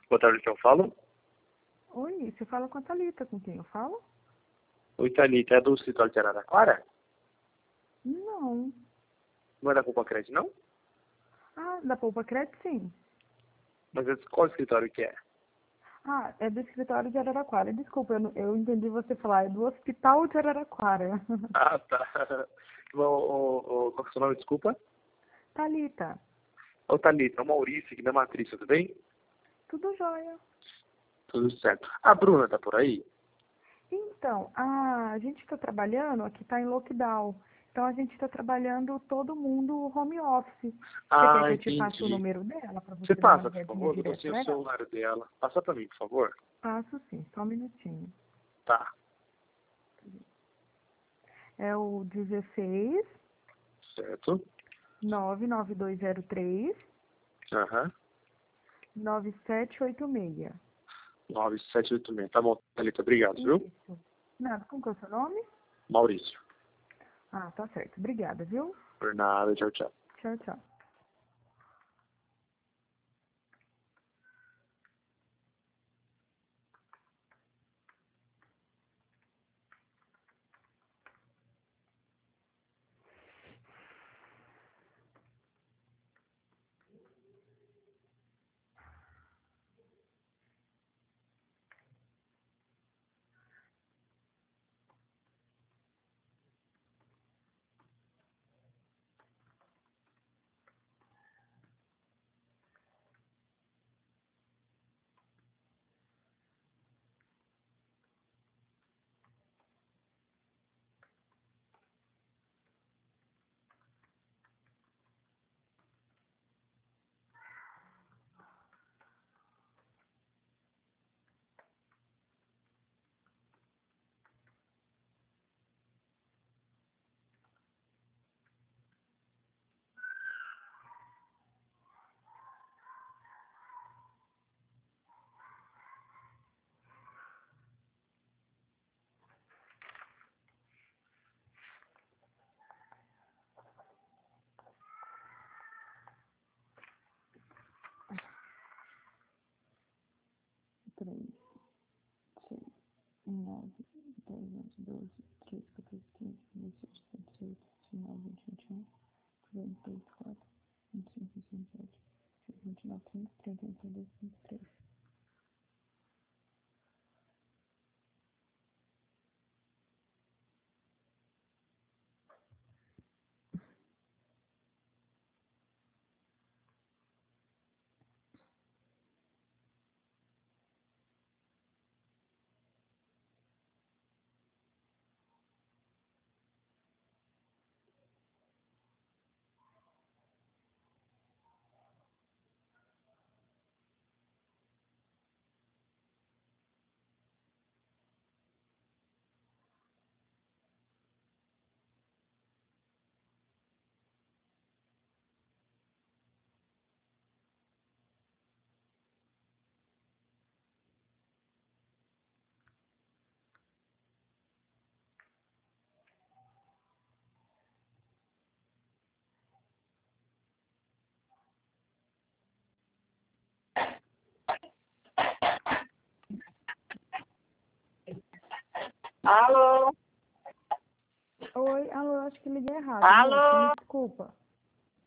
Boa tarde, quem eu falo? Oi, você fala com a Thalita, com quem eu falo? Oi, Thalita, é do escritório de Araraquara? Não. Não é da Poupa Crédito, não? Ah, da Poupa Crédito, sim. Mas qual escritório que é? Ah, é do escritório de Araraquara. Desculpa, eu entendi você falar, é do Hospital de Araraquara. Ah, tá. Qual que é o seu nome, desculpa? Thalita, Ô, Thalita, é o Maurício aqui da Matriz, tudo bem? tudo jóia. Tudo certo. A Bruna tá por aí? Então, a gente está trabalhando, aqui está em lockdown. Então, a gente está trabalhando todo mundo home office. Você quer Ah, que eu te passe o entendi. número dela para Você você dar uma passa, por ligadinha favor? Eu tô direto sem o para ela? celular dela. Passa pra mim, por favor. Passo sim, só um minutinho. Tá. É o 16 Certo. 99203 Aham. 9786. 9786. Tá bom, Thalita, obrigado, viu? Isso. Nada, como que é o seu nome? Maurício. Ah, tá certo. Obrigada, viu? Por nada, tchau, tchau. Tchau, tchau. Três, seis, 9, 10, 11, 12, 13, 14, 15, 16, 17, 18, 19, 20, 21, 22, 24, 25, 27, 29, 30, 31, 32, 33. Alô? Oi, alô, eu acho que liguei errado, moço. Me Alô? desculpa.